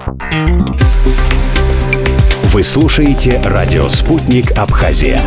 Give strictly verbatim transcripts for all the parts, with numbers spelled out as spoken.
Вы слушаете радио «Спутник Абхазия».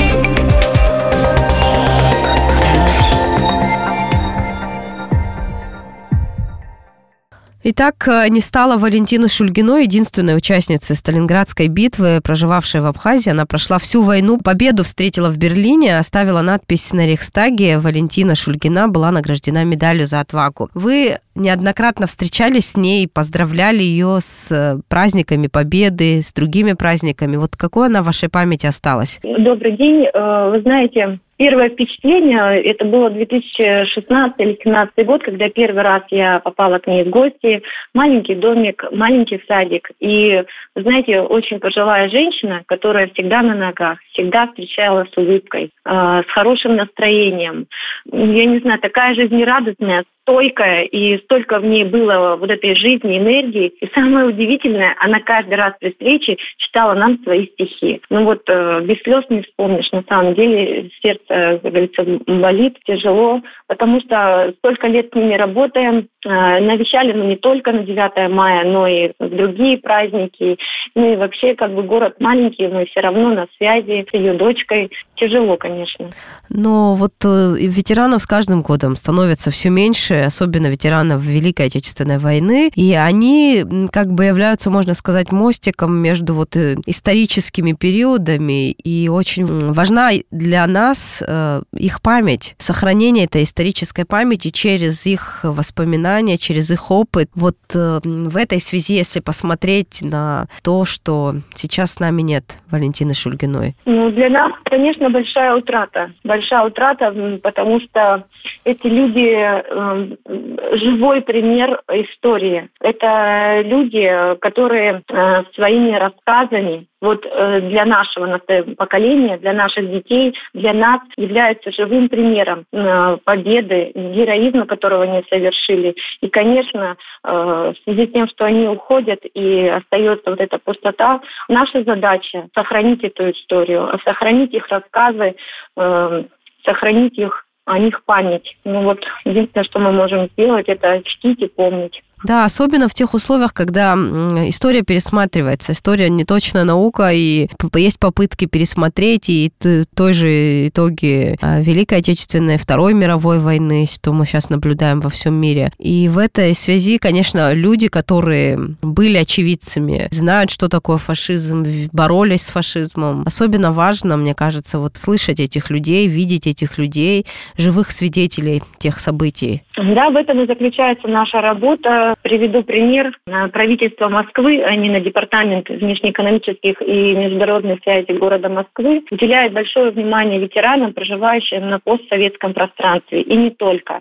Итак, не стала Валентина Шульгиной единственной участницей Сталинградской битвы, проживавшей в Абхазии. Она прошла всю войну, победу встретила в Берлине, оставила надпись на Рейхстаге. Валентина Шульгина была награждена медалью за отвагу. Вы неоднократно встречались с ней, поздравляли ее с праздниками Победы, с другими праздниками. Вот какое она в вашей памяти осталось? Добрый день. Вы знаете, первое впечатление, это было две тысячи шестнадцатый или две тысячи семнадцатый год, когда первый раз я попала к ней в гости. Маленький домик, маленький садик. И, знаете, очень пожилая женщина, которая всегда на ногах, всегда встречала с улыбкой, с хорошим настроением. Я не знаю, такая жизнерадостная, стойкая, и столько в ней было вот этой жизни, энергии. И самое удивительное, она каждый раз при встрече читала нам свои стихи. Ну вот э, без слез не вспомнишь. На самом деле сердце, как говорится, болит, тяжело, потому что столько лет с ними работаем. Э, навещали мы не только на девятое мая, но и в другие праздники. Ну и вообще, как бы город маленький, мы все равно на связи с ее дочкой. Тяжело, конечно. Но вот э, ветеранов с каждым годом становится все меньше, особенно ветеранов Великой Отечественной войны, и они как бы являются, можно сказать, мостиком между вот историческими периодами, и очень важна для нас э, их память, сохранение этой исторической памяти через их воспоминания, через их опыт. Вот э, в этой связи, если посмотреть на то, что сейчас с нами нет Валентины Шульгиной. Ну, для нас, конечно, большая утрата. Большая утрата, потому что эти люди э, живой пример истории. Это люди, которые э, своими рассказами вот э, для нашего поколения, для наших детей, для нас являются живым примером э, победы, героизма, которого они совершили. И, конечно, э, в связи с тем, что они уходят и остается вот эта пустота, наша задача сохранить эту историю, сохранить их рассказы, э, сохранить их о них память. Ну вот единственное, что мы можем сделать, это чтить и помнить. Да, особенно в тех условиях, когда история пересматривается. История не точная наука, и есть попытки пересмотреть и той же итоги Великой Отечественной, Второй мировой войны, что мы сейчас наблюдаем во всем мире. И в этой связи, конечно, люди, которые были очевидцами, знают, что такое фашизм, боролись с фашизмом. Особенно важно, мне кажется, вот слышать этих людей, видеть этих людей, живых свидетелей тех событий. Да, в этом и заключается наша работа. Приведу пример. Правительство Москвы, а именно Департамент внешнеэкономических и международных связей города Москвы, уделяет большое внимание ветеранам, проживающим на постсоветском пространстве. И не только.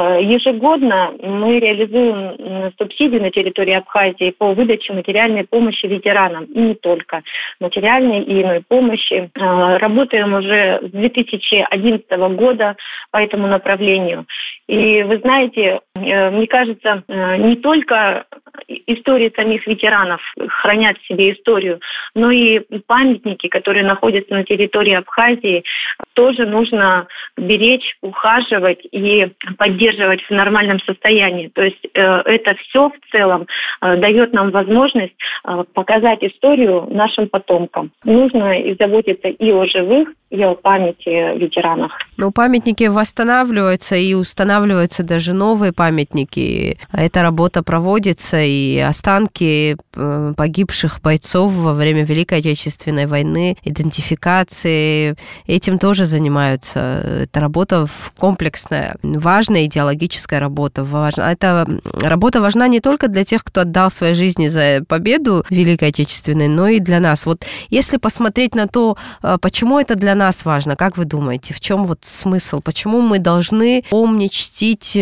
Ежегодно мы реализуем субсидии на территории Абхазии по выдаче материальной помощи ветеранам. И не только. Материальной и иной помощи. Работаем уже с две тысячи одиннадцатого года по этому направлению. И вы знаете, мне кажется, не только истории самих ветеранов хранят в себе историю, но и памятники, которые находятся на территории Абхазии, тоже нужно беречь, ухаживать и поддерживать в нормальном состоянии. То есть это все в целом дает нам возможность показать историю нашим потомкам. Нужно и заботиться и о живых, и о памяти ветеранов. Но памятники восстанавливаются и устанавливаются даже новые памятники. Эта работа проводится, и останки погибших бойцов во время Великой Отечественной войны, идентификации, этим тоже занимаются. Это работа комплексная, важная идеологическая работа. Эта работа важна не только для тех, кто отдал свои жизни за победу Великой Отечественной, но и для нас. Вот если посмотреть на то, почему это для нас важно, как вы думаете, в чем вот смысл? Почему мы должны помнить, чтить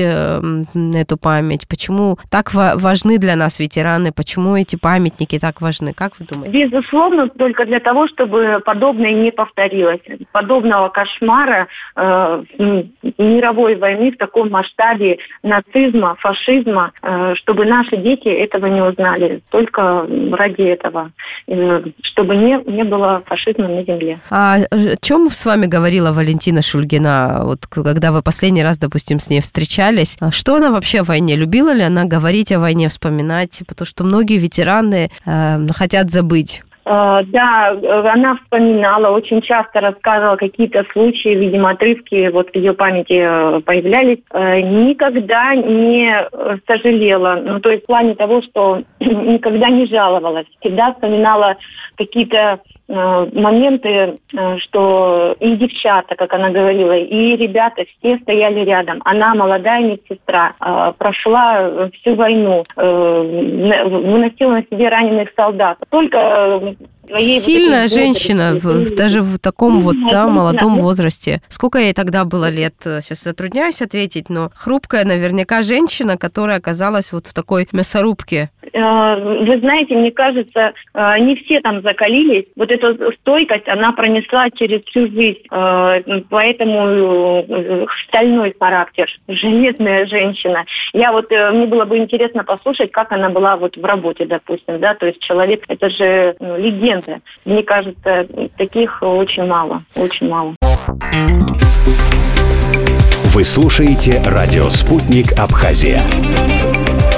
эту память? Почему так важны для нас ветераны? Почему эти памятники так важны? Как вы думаете? Безусловно, только для того, чтобы подобное не повторилось. Подобного кошмара э, мировой войны в таком масштабе нацизма, фашизма, э, чтобы наши дети этого не узнали. Только ради этого. Э, чтобы не, не было фашизма на земле. А о чем с вами говорила Валентина Шульгина, вот когда вы последний раз, допустим, с ней встречались? Что она вообще о войне? Любила ли она говорить? говорить о войне, вспоминать, потому что многие ветераны э, хотят забыть. Да, она вспоминала, очень часто рассказывала какие-то случаи, видимо, отрывки вот в ее памяти появлялись. Никогда не сожалела, ну, то есть в плане того, что никогда не жаловалась. Всегда вспоминала какие-то моменты, что и девчата, как она говорила, и ребята все стояли рядом. Она, молодая медсестра, прошла всю войну, выносила на себе раненых солдат. Только сильная вот женщина, в, даже в таком вот да, молодом возрасте. Сколько ей тогда было лет? Сейчас затрудняюсь ответить, но хрупкая наверняка женщина, которая оказалась вот в такой мясорубке. Вы знаете, мне кажется, не все там закалились. Вот эту стойкость она пронесла через всю жизнь. Поэтому стальной характер, железная женщина. Я вот, мне было бы интересно послушать, как она была вот в работе, допустим, да, то есть человек, это же ну, легенда. Мне кажется, таких очень мало, очень мало. Вы слушаете радио «Спутник Абхазия».